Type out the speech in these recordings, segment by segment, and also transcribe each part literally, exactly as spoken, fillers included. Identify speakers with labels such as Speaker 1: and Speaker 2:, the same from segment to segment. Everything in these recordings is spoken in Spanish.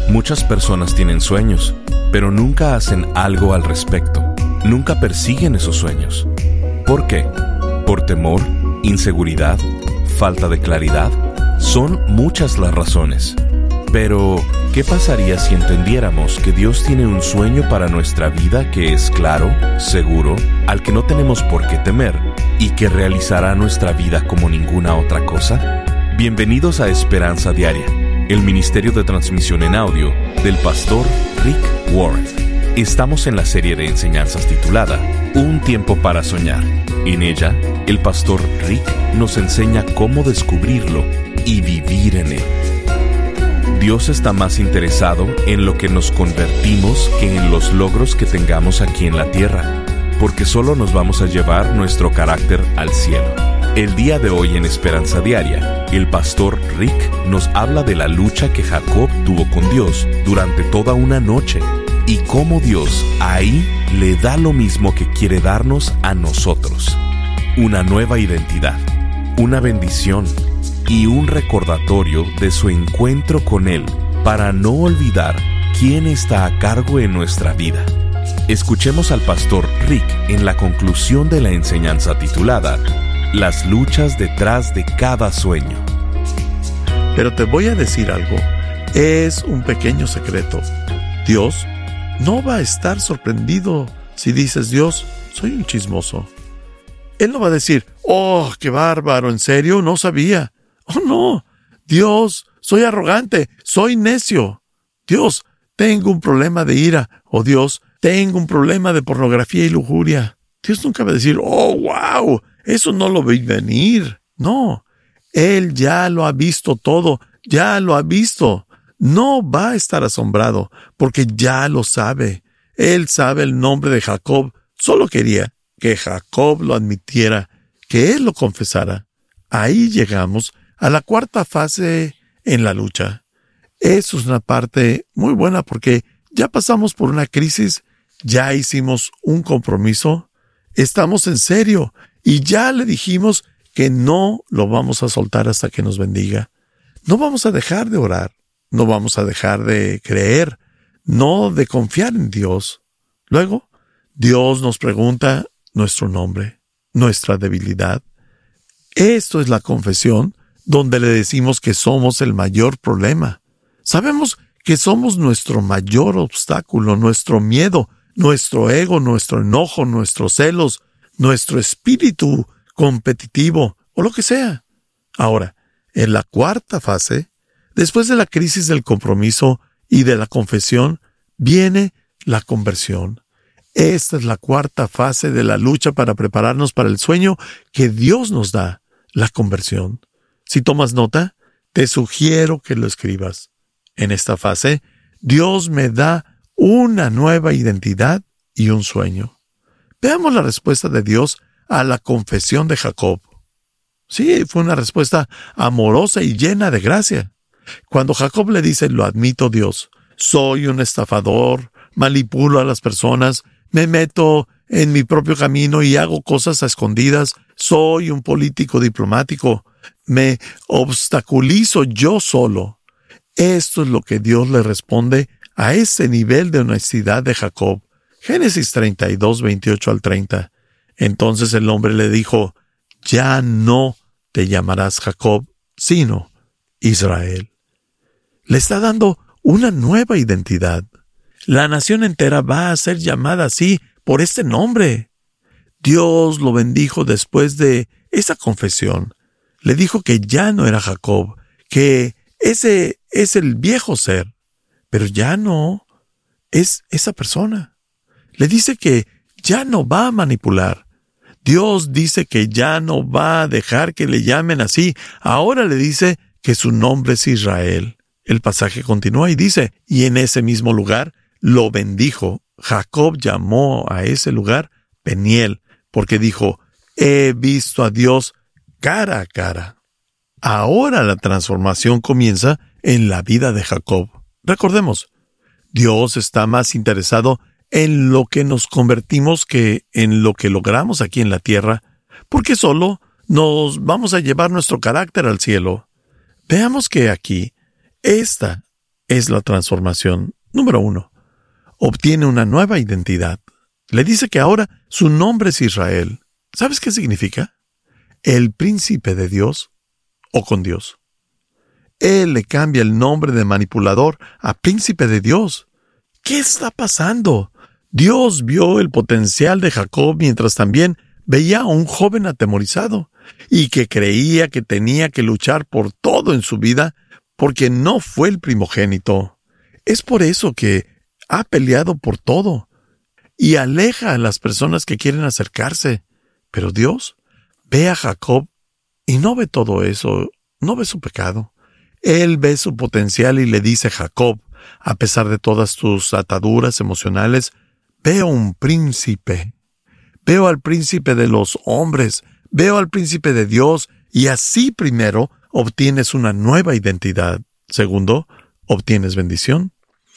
Speaker 1: Muchas personas tienen sueños, pero nunca hacen algo al respecto. Nunca persiguen esos sueños. ¿Por qué? ¿Por temor? ¿Inseguridad? ¿Falta de claridad? Son muchas las razones. Pero, ¿qué pasaría si entendiéramos que Dios tiene un sueño para nuestra vida que es claro, seguro, al que no tenemos por qué temer y que realizará nuestra vida como ninguna otra cosa? Bienvenidos a Esperanza Diaria, el ministerio de transmisión en audio del pastor Rick Warren. Estamos en la serie de enseñanzas titulada Un tiempo para soñar. En ella, el pastor Rick nos enseña cómo descubrirlo y vivir en él. Dios está más interesado en lo que nos convertimos que en los logros que tengamos aquí en la tierra, porque solo nos vamos a llevar nuestro carácter al cielo. El día de hoy en Esperanza Diaria, el pastor Rick nos habla de la lucha que Jacob tuvo con Dios durante toda una noche y cómo Dios ahí le da lo mismo que quiere darnos a nosotros: una nueva identidad, una bendición y un recordatorio de su encuentro con Él para no olvidar quién está a cargo en nuestra vida. Escuchemos al pastor Rick en la conclusión de la enseñanza titulada Las luchas detrás de cada sueño.
Speaker 2: Pero te voy a decir algo, es un pequeño secreto. Dios no va a estar sorprendido si dices: Dios, soy un chismoso. Él no va a decir: oh, qué bárbaro, ¿en serio? No sabía. Oh, no. Dios, soy arrogante, soy necio. Dios, tengo un problema de ira. Oh, Dios, tengo un problema de pornografía y lujuria. Dios nunca va a decir: oh, wow, eso no lo vi venir. No, Él ya lo ha visto todo, ya lo ha visto. No va a estar asombrado, porque ya lo sabe. Él sabe el nombre de Jacob. Solo quería que Jacob lo admitiera, que él lo confesara. Ahí llegamos a la cuarta fase en la lucha. Eso es una parte muy buena porque ya pasamos por una crisis, ya hicimos un compromiso, estamos en serio y ya le dijimos que no lo vamos a soltar hasta que nos bendiga. No vamos a dejar de orar, no vamos a dejar de creer, no de confiar en Dios. Luego, Dios nos pregunta nuestro nombre, nuestra debilidad. Esto es la confesión donde le decimos que somos el mayor problema. Sabemos que somos nuestro mayor obstáculo, nuestro miedo, nuestro ego, nuestro enojo, nuestros celos, nuestro espíritu competitivo o lo que sea. Ahora, en la cuarta fase, después de la crisis del compromiso y de la confesión, viene la conversión. Esta es la cuarta fase de la lucha para prepararnos para el sueño que Dios nos da, la conversión. Si tomas nota, te sugiero que lo escribas. En esta fase, Dios me da una nueva identidad y un sueño. Veamos la respuesta de Dios a la confesión de Jacob. Sí, fue una respuesta amorosa y llena de gracia. Cuando Jacob le dice: lo admito, Dios, soy un estafador, manipulo a las personas, me meto en mi propio camino y hago cosas a escondidas, soy un político diplomático, me obstaculizo yo solo. Esto es lo que Dios le responde a ese nivel de honestidad de Jacob. Génesis treinta y dos, veintiocho al treinta. Entonces el hombre le dijo: ya no te llamarás Jacob, sino Israel. Le está dando una nueva identidad. La nación entera va a ser llamada así por este nombre. Dios lo bendijo después de esa confesión. Le dijo que ya no era Jacob, que ese es el viejo ser, pero ya no es esa persona. Le dice que ya no va a manipular. Dios dice que ya no va a dejar que le llamen así. Ahora le dice que su nombre es Israel. El pasaje continúa y dice: y en ese mismo lugar lo bendijo. Jacob llamó a ese lugar Peniel, porque dijo: he visto a Dios cara a cara. Ahora la transformación comienza en la vida de Jacob. Recordemos, Dios está más interesado en lo que nos convertimos que en lo que logramos aquí en la tierra, porque solo nos vamos a llevar nuestro carácter al cielo. Veamos que aquí, esta es la transformación. Número uno, obtiene una nueva identidad. Le dice que ahora su nombre es Israel. ¿Sabes qué significa? El príncipe de Dios o con Dios. Él le cambia el nombre de manipulador a príncipe de Dios. ¿Qué está pasando? Dios vio el potencial de Jacob mientras también veía a un joven atemorizado y que creía que tenía que luchar por todo en su vida porque no fue el primogénito. Es por eso que ha peleado por todo y aleja a las personas que quieren acercarse. Pero Dios ve a Jacob y no ve todo eso, no ve su pecado. Él ve su potencial y le dice: Jacob, a pesar de todas tus ataduras emocionales, veo un príncipe. Veo al príncipe de los hombres, veo al príncipe de Dios, y así primero obtienes una nueva identidad. Segundo, obtienes bendición.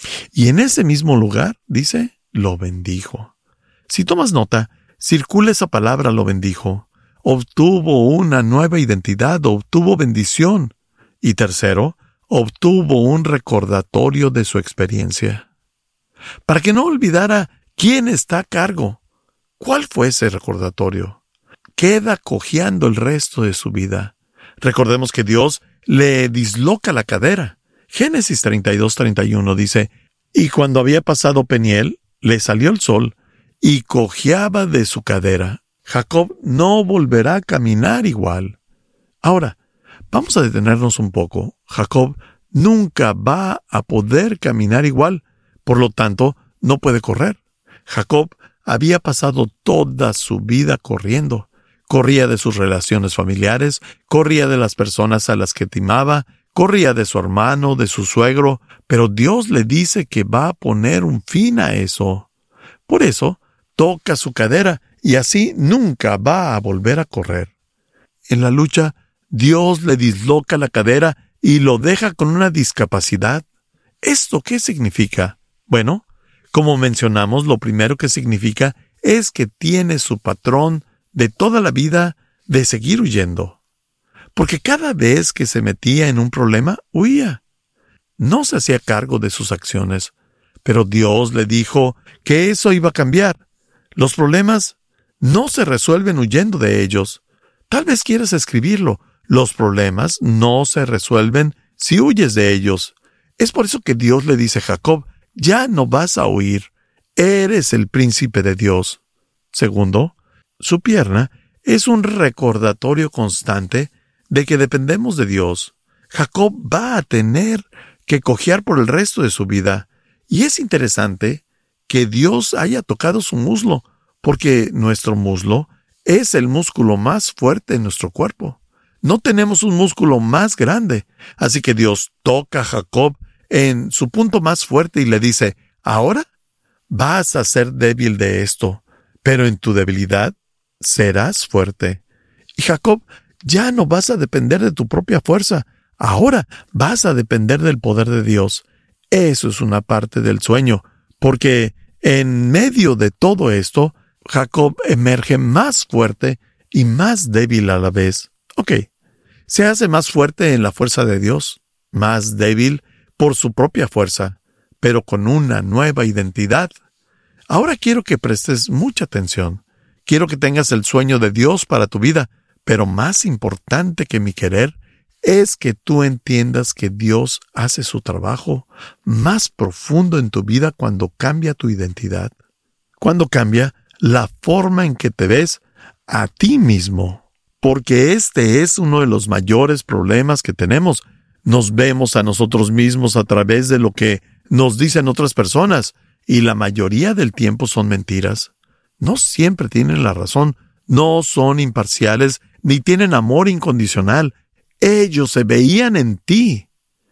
Speaker 2: Y en ese mismo lugar, dice, lo bendijo. Si tomas nota, circula esa palabra, lo bendijo. Obtuvo una nueva identidad, obtuvo bendición. Y tercero, obtuvo un recordatorio de su experiencia. Para que no olvidara quién está a cargo. ¿Cuál fue ese recordatorio? Queda cojeando el resto de su vida. Recordemos que Dios le disloca la cadera. Génesis treinta y dos, treinta y uno dice: y cuando había pasado Peniel, le salió el sol y cojeaba de su cadera. Jacob no volverá a caminar igual. Ahora, vamos a detenernos un poco. Jacob nunca va a poder caminar igual, por lo tanto, no puede correr. Jacob había pasado toda su vida corriendo. Corría de sus relaciones familiares, corría de las personas a las que timaba, corría de su hermano, de su suegro, pero Dios le dice que va a poner un fin a eso. Por eso, toca su cadera y así nunca va a volver a correr. En la lucha, Dios le disloca la cadera y lo deja con una discapacidad. ¿Esto qué significa? Bueno, como mencionamos, lo primero que significa es que tiene su patrón de toda la vida de seguir huyendo. Porque cada vez que se metía en un problema, huía. No se hacía cargo de sus acciones, pero Dios le dijo que eso iba a cambiar. Los problemas no se resuelven huyendo de ellos. Tal vez quieras escribirlo. Los problemas no se resuelven si huyes de ellos. Es por eso que Dios le dice a Jacob: ya no vas a huir. Eres el príncipe de Dios. Segundo, su pierna es un recordatorio constante de que dependemos de Dios. Jacob va a tener que cojear por el resto de su vida. Y es interesante que Dios haya tocado su muslo, porque nuestro muslo es el músculo más fuerte en nuestro cuerpo. No tenemos un músculo más grande. Así que Dios toca a Jacob en su punto más fuerte y le dice: ahora vas a ser débil de esto, pero en tu debilidad serás fuerte. Y Jacob, ya no vas a depender de tu propia fuerza. Ahora vas a depender del poder de Dios. Eso es una parte del sueño, porque en medio de todo esto, Jacob emerge más fuerte y más débil a la vez. Ok, se hace más fuerte en la fuerza de Dios, más débil por su propia fuerza, pero con una nueva identidad. Ahora quiero que prestes mucha atención. Quiero que tengas el sueño de Dios para tu vida, pero más importante que mi querer es que tú entiendas que Dios hace su trabajo más profundo en tu vida cuando cambia tu identidad. Cuando cambia la forma en que te ves a ti mismo. Porque este es uno de los mayores problemas que tenemos. Nos vemos a nosotros mismos a través de lo que nos dicen otras personas, y la mayoría del tiempo son mentiras. No siempre tienen la razón, no son imparciales, ni tienen amor incondicional. Ellos se veían en ti.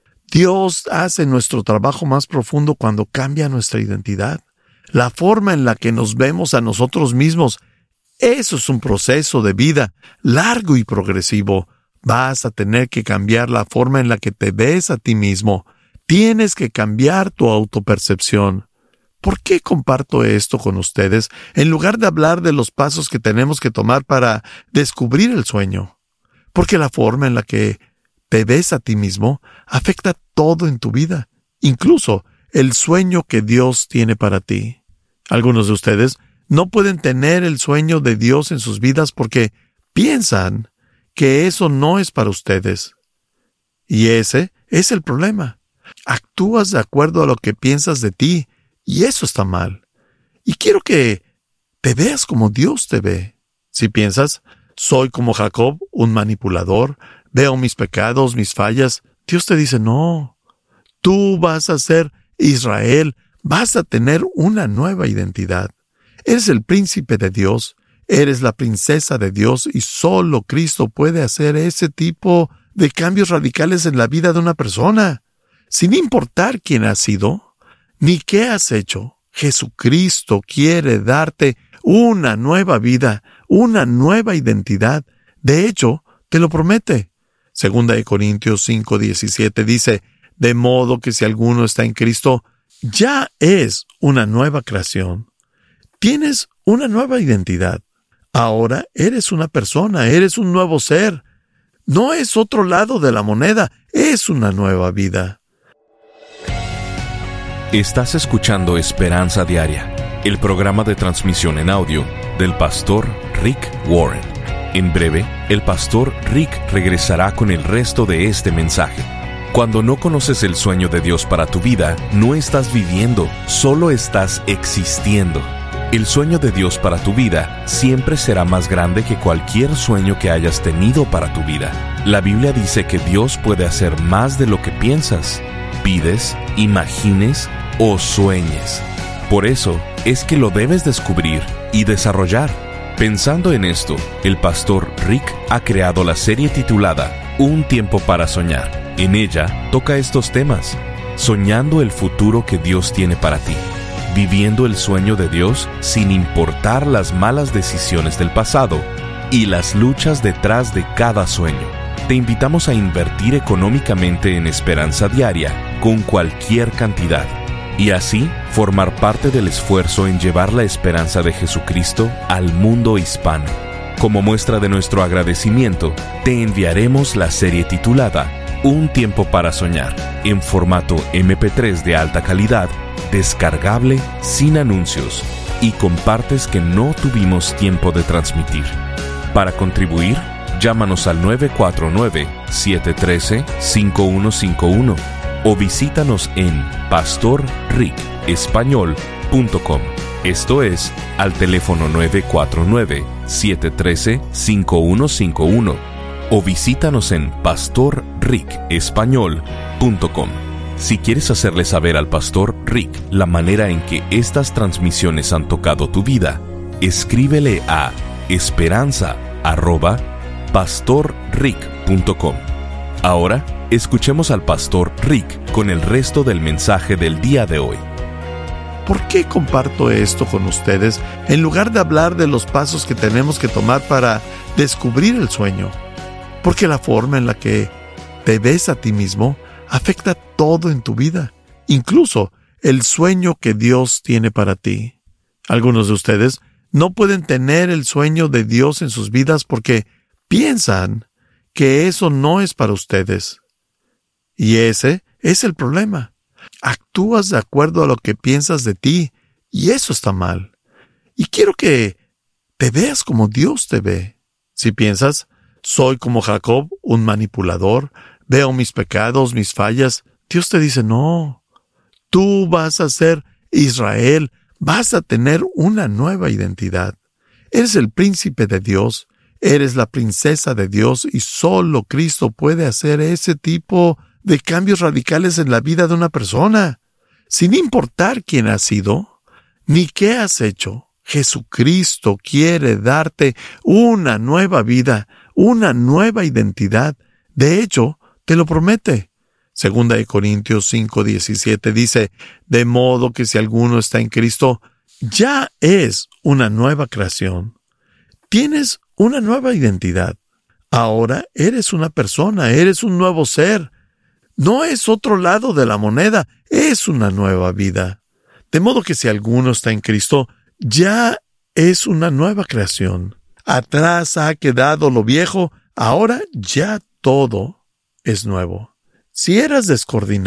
Speaker 2: Dios hace nuestro trabajo más profundo cuando cambia nuestra identidad. La forma en la que nos vemos a nosotros mismos. Eso es un proceso de vida largo y progresivo. Vas a tener que cambiar la forma en la que te ves a ti mismo. Tienes que cambiar tu autopercepción. ¿Por qué comparto esto con ustedes en lugar de hablar de los pasos que tenemos que tomar para descubrir el sueño? Porque la forma en la que te ves a ti mismo afecta todo en tu vida. incluso el sueño que Dios tiene para ti. Algunos de ustedes no pueden tener el sueño de Dios en sus vidas porque piensan que eso no es para ustedes. Y ese es el problema. Actúas de acuerdo a lo que piensas de ti, y eso está mal. Y quiero que te veas como Dios te ve. Si piensas, soy como Jacob, un manipulador, veo mis pecados, mis fallas, Dios te dice, no, tú vas a ser Israel, vas a tener una nueva identidad. Eres el príncipe de Dios, eres la princesa de Dios, y solo Cristo puede hacer ese tipo de cambios radicales en la vida de una persona. Sin importar quién has sido, ni qué has hecho, Jesucristo quiere darte una nueva vida, una nueva identidad. De hecho, te lo promete. Segunda de Corintios cinco diecisiete dice, de modo que si alguno está en Cristo, ya es una nueva creación. Tienes una nueva identidad. Ahora eres una persona, eres un nuevo ser. No es otro lado de la moneda, es una nueva vida.
Speaker 1: Estás escuchando Esperanza Diaria, el programa de transmisión en audio del pastor Rick Warren. En breve, el pastor Rick regresará con el resto de este mensaje. Cuando no conoces el sueño de Dios para tu vida, no estás viviendo, solo estás existiendo. El sueño de Dios para tu vida siempre será más grande que cualquier sueño que hayas tenido para tu vida. La Biblia dice que Dios puede hacer más de lo que piensas, pides, imagines o sueñes. Por eso es que lo debes descubrir y desarrollar. Pensando en esto, el pastor Rick ha creado la serie titulada Un tiempo para soñar. En ella toca estos temas: soñando el futuro que Dios tiene para ti, viviendo el sueño de Dios sin importar las malas decisiones del pasado y las luchas detrás de cada sueño. Te invitamos a invertir económicamente en Esperanza Diaria con cualquier cantidad y así formar parte del esfuerzo en llevar la esperanza de Jesucristo al mundo hispano. Como muestra de nuestro agradecimiento, te enviaremos la serie titulada Un tiempo para soñar, en formato eme pe tres de alta calidad, descargable, sin anuncios y con partes que no tuvimos tiempo de transmitir. Para contribuir, llámanos al nueve cuatro nueve, siete uno tres, cinco uno cinco uno o visítanos en pastor rick español punto com. Esto es, al teléfono nueve cuatro nueve, siete uno tres, cinco uno cinco uno o visítanos en pastor rick español punto com. Si quieres hacerle saber al pastor Rick la manera en que estas transmisiones han tocado tu vida, escríbele a esperanza arroba pastor rick punto com. Ahora, escuchemos al pastor Rick con el resto del mensaje del día de hoy.
Speaker 2: ¿Por qué comparto esto con ustedes en lugar de hablar de los pasos que tenemos que tomar para descubrir el sueño? Porque la forma en la que te ves a ti mismo afecta todo en tu vida, incluso el sueño que Dios tiene para ti. Algunos de ustedes no pueden tener el sueño de Dios en sus vidas porque piensan que eso no es para ustedes. Y ese es el problema. Actúas de acuerdo a lo que piensas de ti, y eso está mal. Y quiero que te veas como Dios te ve. Si piensas, soy como Jacob, un manipulador, veo mis pecados, mis fallas, Dios te dice, no, tú vas a ser Israel, vas a tener una nueva identidad. Eres el príncipe de Dios, eres la princesa de Dios, y solo Cristo puede hacer ese tipo de cambios radicales en la vida de una persona. Sin importar quién has sido, ni qué has hecho, Jesucristo quiere darte una nueva vida, una nueva identidad. De hecho, te lo promete. Segunda de Corintios cinco diecisiete dice, de modo que si alguno está en Cristo, ya es una nueva creación. Tienes una nueva identidad. Ahora eres una persona, eres un nuevo ser. No es otro lado de la moneda, es una nueva vida. De modo que si alguno está en Cristo, ya es una nueva creación. Atrás ha quedado lo viejo, ahora ya todo es nuevo. Si eras descoordinado,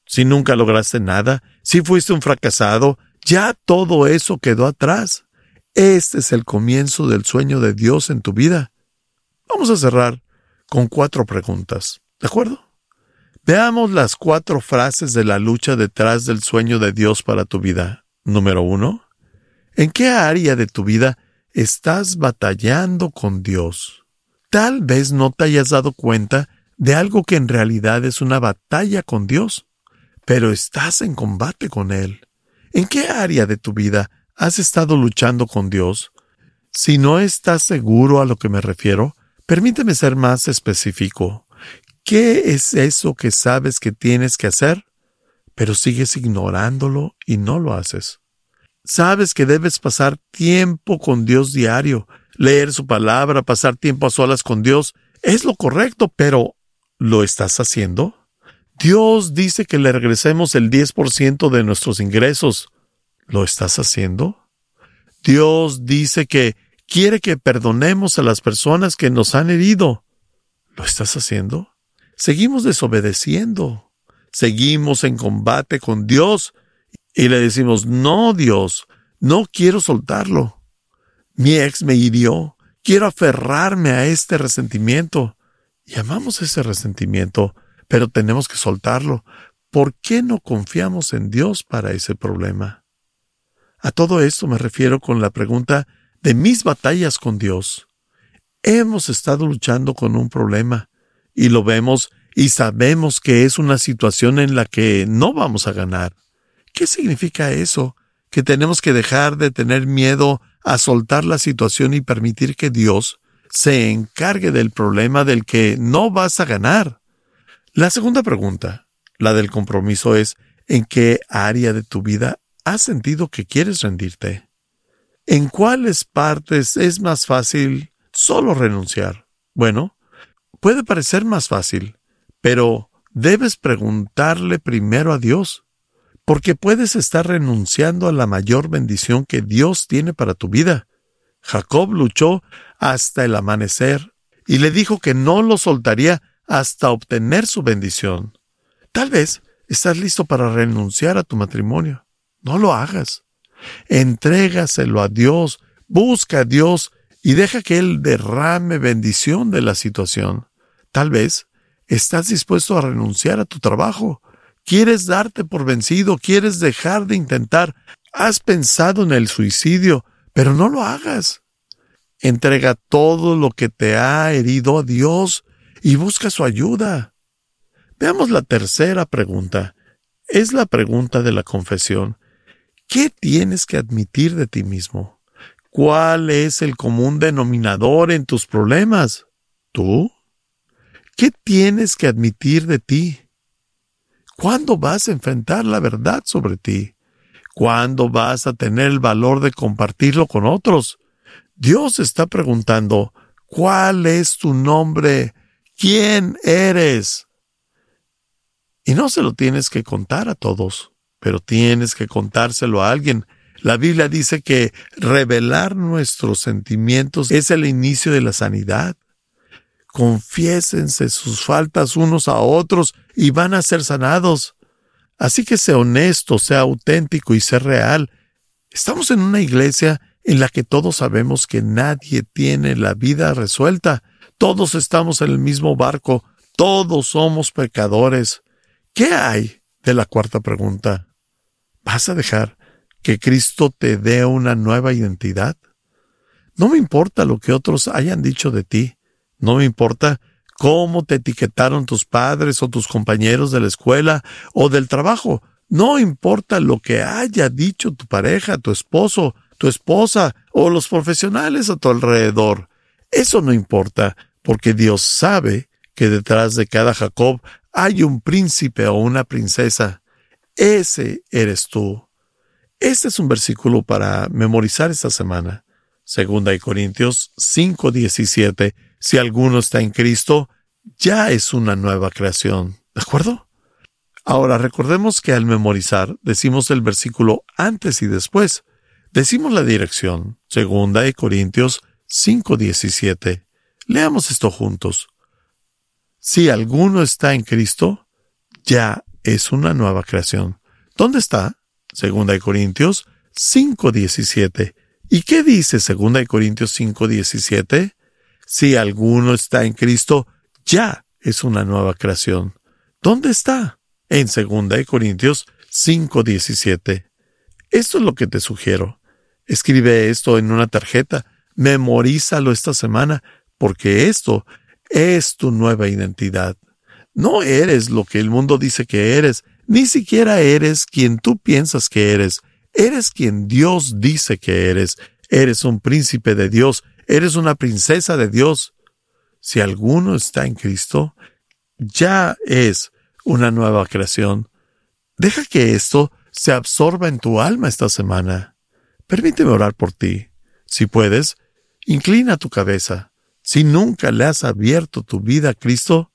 Speaker 2: Si nunca lograste nada, si fuiste un fracasado, ya todo eso quedó atrás. Este es el comienzo del sueño de Dios en tu vida. Vamos a cerrar con cuatro preguntas, ¿de acuerdo? Veamos las cuatro frases de la lucha detrás del sueño de Dios para tu vida. Número uno, ¿en qué área de tu vida estás batallando con Dios? Tal vez no te hayas dado cuenta de algo que en realidad es una batalla con Dios, pero estás en combate con Él. ¿En qué área de tu vida has estado luchando con Dios? Si no estás seguro a lo que me refiero, permíteme ser más específico. ¿Qué es eso que sabes que tienes que hacer, pero sigues ignorándolo y no lo haces? Sabes que debes pasar tiempo con Dios diario, leer su palabra, pasar tiempo a solas con Dios. Es lo correcto, pero ¿lo estás haciendo? Dios dice que le regresemos el diez por ciento de nuestros ingresos. ¿Lo estás haciendo? Dios dice que quiere que perdonemos a las personas que nos han herido. ¿Lo estás haciendo? Seguimos desobedeciendo. Seguimos en combate con Dios y le decimos, no, Dios, no quiero soltarlo. Mi ex me hirió. Quiero aferrarme a este resentimiento. Y amamos ese resentimiento, pero tenemos que soltarlo. ¿Por qué no confiamos en Dios para ese problema? A todo esto me refiero con la pregunta de mis batallas con Dios. Hemos estado luchando con un problema y lo vemos y sabemos que es una situación en la que no vamos a ganar. ¿Qué significa eso? Que tenemos que dejar de tener miedo a soltar la situación y permitir que Dios se encargue del problema del que no vas a ganar. La segunda pregunta, la del compromiso, es ¿en qué área de tu vida has sentido que quieres rendirte? ¿En cuáles partes es más fácil solo renunciar? Bueno, puede parecer más fácil, pero debes preguntarle primero a Dios, porque puedes estar renunciando a la mayor bendición que Dios tiene para tu vida. Jacob luchó hasta el amanecer y le dijo que no lo soltaría hasta obtener su bendición. Tal vez estás listo para renunciar a tu matrimonio. No lo hagas. Entrégaselo a Dios, busca a Dios y deja que Él derrame bendición de la situación. Tal vez estás dispuesto a renunciar a tu trabajo. Quieres darte por vencido, quieres dejar de intentar. Has pensado en el suicidio, pero no lo hagas. Entrega todo lo que te ha herido a Dios y busca su ayuda. Veamos la tercera pregunta. Es la pregunta de la confesión. ¿Qué tienes que admitir de ti mismo? ¿Cuál es el común denominador en tus problemas? ¿Tú? ¿Qué tienes que admitir de ti? ¿Cuándo vas a enfrentar la verdad sobre ti? ¿Cuándo vas a tener el valor de compartirlo con otros? Dios está preguntando, ¿cuál es tu nombre? ¿Quién eres? Y no se lo tienes que contar a todos, pero tienes que contárselo a alguien. La Biblia dice que revelar nuestros sentimientos es el inicio de la sanidad. Confiésense sus faltas unos a otros y van a ser sanados. Así que sé honesto, sea auténtico y sé real. Estamos en una iglesia en la que todos sabemos que nadie tiene la vida resuelta. Todos estamos en el mismo barco. Todos somos pecadores. ¿Qué hay de la cuarta pregunta? ¿Vas a dejar que Cristo te dé una nueva identidad? No me importa lo que otros hayan dicho de ti. No me importa cómo te etiquetaron tus padres o tus compañeros de la escuela o del trabajo. No importa lo que haya dicho tu pareja, tu esposo, tu esposa o los profesionales a tu alrededor. Eso no importa, porque Dios sabe que detrás de cada Jacob hay un príncipe o una princesa. Ese eres tú. Este es un versículo para memorizar esta semana. Segunda de Corintios cinco diecisiete. Si alguno está en Cristo, ya es una nueva creación. ¿De acuerdo? Ahora recordemos que al memorizar decimos el versículo antes y después. Decimos la dirección. Segunda de Corintios cinco diecisiete. Leamos esto juntos. Si alguno está en Cristo, ya es una nueva creación. ¿Dónde está? Segunda de Corintios cinco diecisiete. ¿Y qué dice Segunda de Corintios cinco diecisiete? Si alguno está en Cristo, ya es una nueva creación. ¿Dónde está? En Segunda de Corintios cinco diecisiete. Esto es lo que te sugiero. Escribe esto en una tarjeta. Memorízalo esta semana, porque esto es tu nueva identidad. No eres lo que el mundo dice que eres, ni siquiera eres quien tú piensas que eres. Eres quien Dios dice que eres. Eres un príncipe de Dios. Eres una princesa de Dios. Si alguno está en Cristo, ya es una nueva creación. Deja que esto se absorba en tu alma esta semana. Permíteme orar por ti. Si puedes, inclina tu cabeza. Si nunca le has abierto tu vida a Cristo,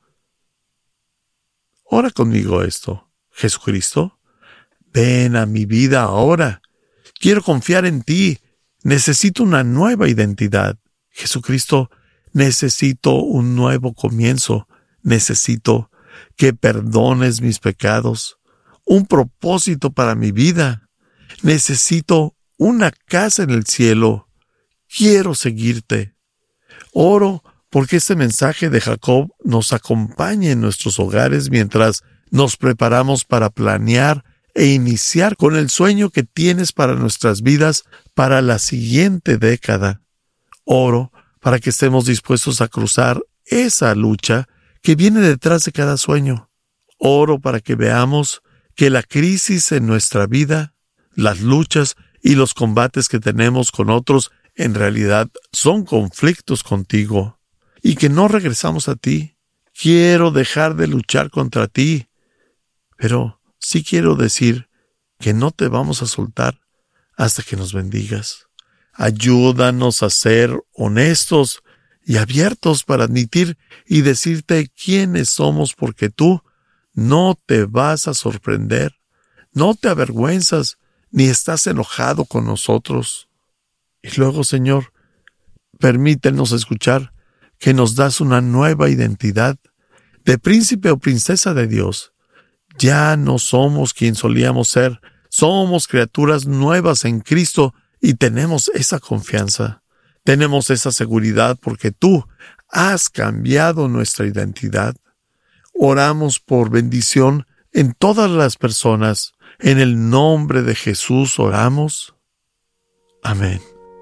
Speaker 2: ora conmigo esto. Jesucristo, ven a mi vida ahora. Quiero confiar en ti. Necesito una nueva identidad. Jesucristo, necesito un nuevo comienzo. Necesito que perdones mis pecados. Un propósito para mi vida. Necesito una casa en el cielo. Quiero seguirte. Oro porque este mensaje de Jacob nos acompañe en nuestros hogares mientras nos preparamos para planear e iniciar con el sueño que tienes para nuestras vidas para la siguiente década. Oro para que estemos dispuestos a cruzar esa lucha que viene detrás de cada sueño. Oro para que veamos que la crisis en nuestra vida, las luchas y los combates que tenemos con otros en realidad son conflictos contigo y que no regresamos a ti. Quiero dejar de luchar contra ti, pero sí quiero decir que no te vamos a soltar hasta que nos bendigas. Ayúdanos a ser honestos y abiertos para admitir y decirte quiénes somos, porque tú no te vas a sorprender, no te avergüenzas, ni estás enojado con nosotros. Y luego, Señor, permítenos escuchar que nos das una nueva identidad de príncipe o princesa de Dios. Ya no somos quien solíamos ser, somos criaturas nuevas en Cristo y tenemos esa confianza, tenemos esa seguridad porque tú has cambiado nuestra identidad. Oramos por bendición en todas las personas. En el nombre de Jesús oramos. Amén.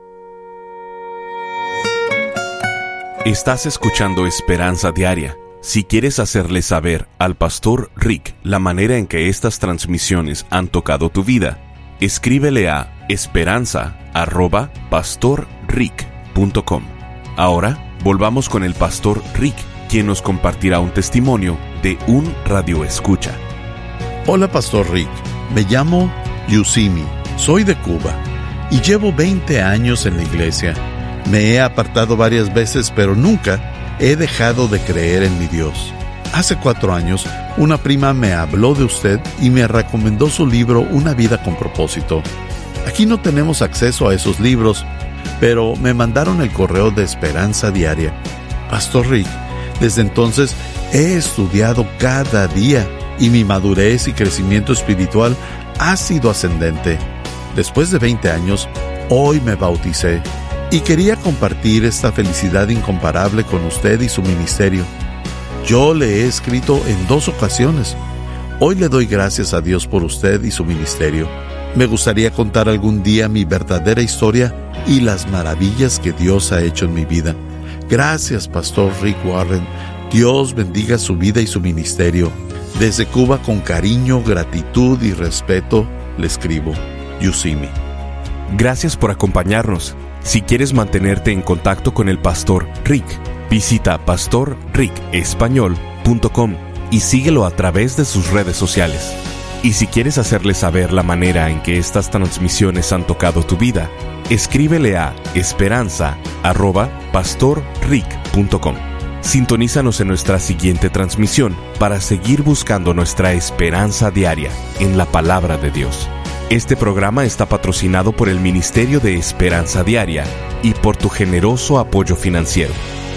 Speaker 1: Estás escuchando Esperanza Diaria. Si quieres hacerle saber al Pastor Rick la manera en que estas transmisiones han tocado tu vida, escríbele a esperanza arroba pastor rick punto com. Ahora, volvamos con el Pastor Rick, quien nos compartirá un testimonio de un radioescucha.
Speaker 2: Hola, Pastor Rick. Me llamo Yusimi. Soy de Cuba y llevo veinte años en la iglesia. Me he apartado varias veces, pero nunca he dejado de creer en mi Dios. Hace cuatro años, una prima me habló de usted y me recomendó su libro Una vida con propósito. Aquí no tenemos acceso a esos libros, pero me mandaron el correo de Esperanza Diaria. Pastor Rick, desde entonces he estudiado cada día y mi madurez y crecimiento espiritual ha sido ascendente. Después de veinte años, hoy me bauticé y quería compartir esta felicidad incomparable con usted y su ministerio. Yo le he escrito en dos ocasiones. Hoy le doy gracias a Dios por usted y su ministerio. Me gustaría contar algún día mi verdadera historia y las maravillas que Dios ha hecho en mi vida. Gracias, Pastor Rick Warren. Dios bendiga su vida y su ministerio. Desde Cuba, con cariño, gratitud y respeto, le escribo. Yusimi.
Speaker 1: Gracias por acompañarnos. Si quieres mantenerte en contacto con el Pastor Rick, visita pastor rick español punto com y síguelo a través de sus redes sociales. Y si quieres hacerle saber la manera en que estas transmisiones han tocado tu vida, escríbele a esperanza arroba pastor rick punto com. Sintonízanos en nuestra siguiente transmisión para seguir buscando nuestra esperanza diaria en la palabra de Dios. Este programa está patrocinado por el Ministerio de Esperanza Diaria y por tu generoso apoyo financiero.